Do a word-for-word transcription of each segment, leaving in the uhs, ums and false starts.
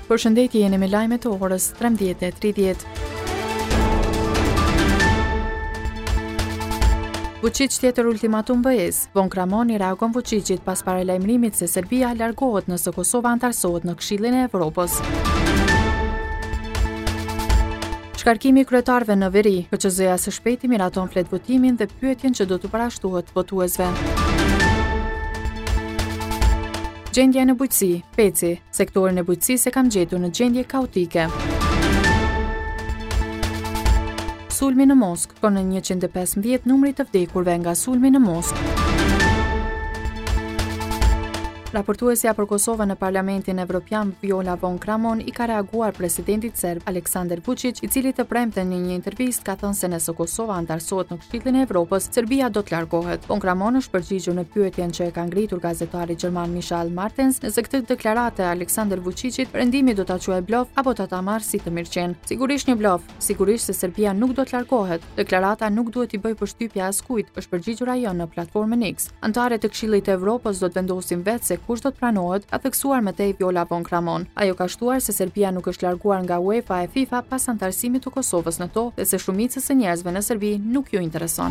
Përshëndetje, jeni me lajmet e orës trembëdhjetë e tridhjetë. Vučić tjetër ultimatum B E S. Von Kramon i reagon Vučićit pas paralajmërimit se Serbia largohet nëse Kosova antarësohet në Këshillin e Evropës. Shkarkimi i kryetarëve në veri. K Q Z-ja së shpejti miraton flet votimin dhe pyetjen që do të parashtrohet votuesve. Gjendja në bujqësi, Peci. Sektorin e bujqësisë e kam gjetur në gjendje kaotike. Sulmi në Moskë, ka në njëqind e pesëmbëdhjetë numri të vdekurve nga sulmi në Moskë. Raportuesja për Kosovën në Parlamentin Evropian Viola von Kramon i ka reaguar presidentit serb Aleksandar Vučić, i cili të premten në një intervistë ka thënë se nëse Kosova antarësohet në Këshillin e Evropës, Serbia do të largohet. Von Kramon është përgjigjur në pyetjen që e ka ngritur gazetari gjerman Michal Martens nëse këtë deklarate e Aleksandar Vučićit perëndimi do ta quajë blof apo do ta marrë si të mirëqen. Sigurisht një blof, sigurisht se Serbia nuk do të largohet. Deklarata nuk duhet i bëj përshtypje askujt, është përgjigjur ajo në platformën X. Antarët e Këshillit të Evropës do të vendosin vetë se kush do të pranohet, ka theksuar më tej Viola von Kramon. Ajo ka shtuar se Serbia nuk është larguar nga UEFA e FIFA pas antarësimit të Kosovës në to dhe se shumicës së njerëzve në Serbi nuk ju intereson.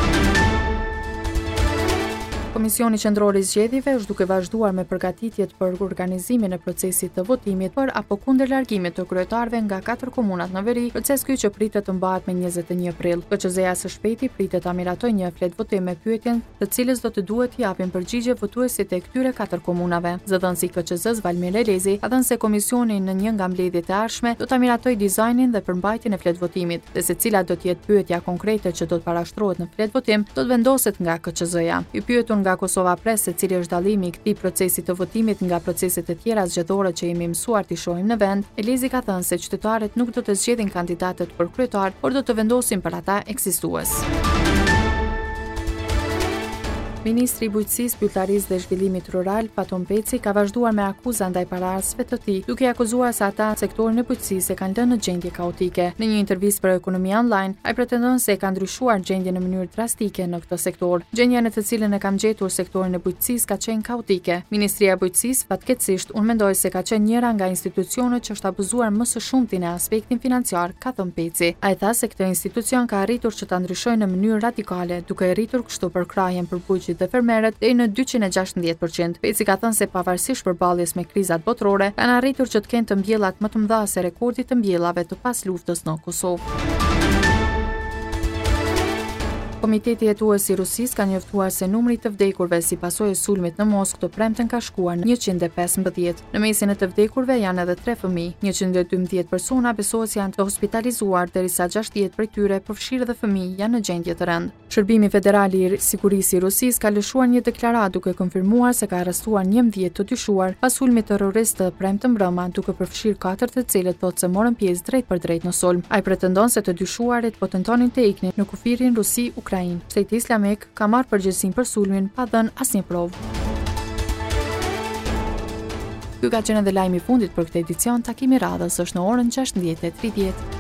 Komisioni Qendror i Zgjedhjeve është duke vazhduar me përgatitjet për organizimin e procesit të votimit për apo kundër largimit të kryetarëve nga katër komunat në veri, proces ky që pritet të mbahet me njëzet e një prill. K Q Z-ja së shpejti pritet ta miratojë një flet votim me pyetjen, të cilës do të duhet t'i japin përgjigje votuesit e këtyre katër komunave. Zëdhënësi K Q Z-s Valmir Elezi ka thënë se komisioni në një nga mbledhjet e ardhshme do ta miratojë dizajnin dhe përmbajtjen e flet votimit, dhe se cila do të jetë pyetja konkrete që do të parashtrohet në flet votim, do të vendoset nga K Q Z-ja. I pyetur nga Kosova Press se cili është dallimi i këtij procesi të votimit nga proceset e tjera zgjedhore që jemi mësuar t'i shohim në vend, Elezi ka thënë se qytetarët nuk do të zgjedhin kandidatët për kryetar, por do të vendosin për ata ekzistues. Ministri i Bujqësisë, Pyetarisë dhe Zhvillimit Rural, Faton Peci, ka vazhduar me akuza ndaj paraardhësve të tij, duke akuzuar se ata sektorin e bujqësisë e kanë lënë në gjendje kaotike. Në një intervistë për Ekonomi Online, ai pretendon se ka ndryshuar gjendjen në mënyrë drastike në këtë sektor. Gjendja në të cilën e kam gjetur sektorin e bujqësisë ka qenë kaotike. Ministria e Bujqësisë, fatkeqësisht, unë mendoj se ka qenë njëra nga institucionet që është abuzuar më së shumti në aspektin financiar, ka thënë Peci. Ai tha se këtë institucion ka arritur që ta ndryshojë në mënyrë radikale, duke rritur kështu përkrahjen për bujqit dhe fermerët deri në dyqind e gjashtëdhjetë përqind. Peci ka thënë se pavarësisht përballjes me krizat botërore, kanë arritur që të kenë të mbjellat më të mëdha se rekordi të mbjellave të pas luftës në Kosovë. Komiteti hetues i Rusisë ka njoftuar se numri të vdekurve si pasojë e sulmit në Moskë të premten ka shkuar në njëqind e pesëmbëdhjetë. Në mesin e të vdekurve janë edhe tre fëmijë. njëqind e dymbëdhjetë persona besohet se janë të hospitalizuar, derisa gjashtëdhjetë prej tyre, përfshirë dhe fëmijë, janë në gjendje të rëndë. Shërbimi Federal i Sigurisë i Rusisë ka lëshuar një deklaratë duke konfirmuar se ka arrestuar njëmbëdhjetë të dyshuar pas sulmit terrorist të premten mbrëma, duke përfshirë katër të cilët thotë se morën pjesë drejt për drejt në sulm. Ai pretendon se të dyshuarit po tentonin të iknin në kufirin Rusi-Ukrainë. Shteti Islamik ka marrë përgjegjësinë për sulmin pa dhënë asnjë provë. Ky ka qenë edhe lajmi i fundit për këtë edicion. Takimi radhës është në orën gjashtëdhjetë e tridhjetë.